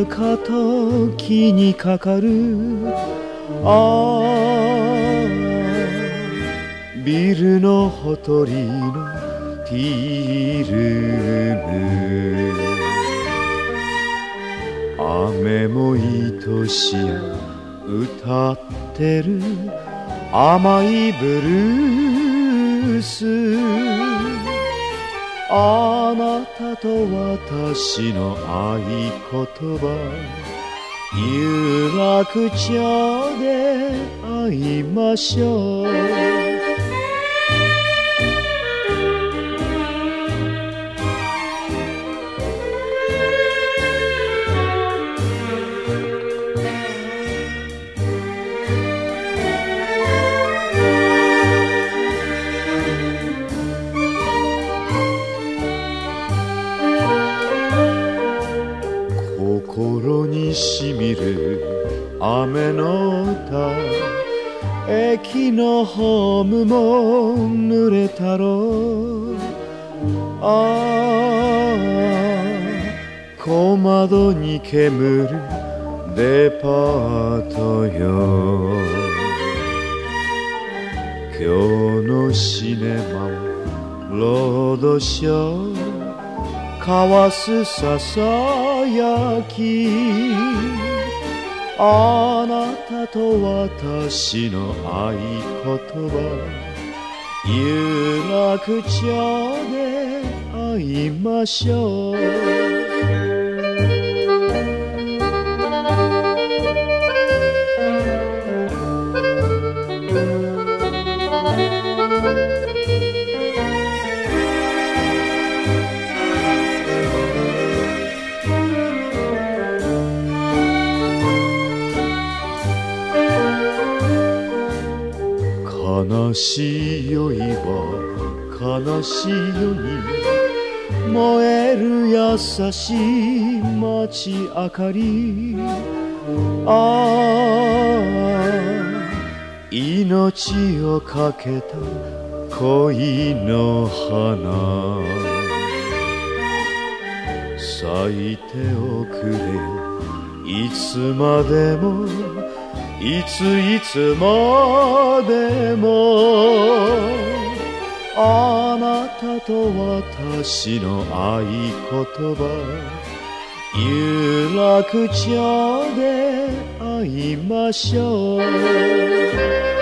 ぬかと気にかかる。ビルのほとりのティールーム、雨も愛しや歌ってる甘いブルース。あなたと私の合言葉、有楽町で会いましょう。心にしみる雨の歌、駅のホームも濡れたろう。小窓に煙るデパートよ。今日のシネマロードショー、交わすささやき。あなたと私の合言葉、有楽町で会いましょう。悲しい酔いは悲しいよに燃える優しい街明かり。命をかけた恋の花、咲いておくれよいつまでも、いつまでも。あなたと私の合言葉、有楽町で会いましょう。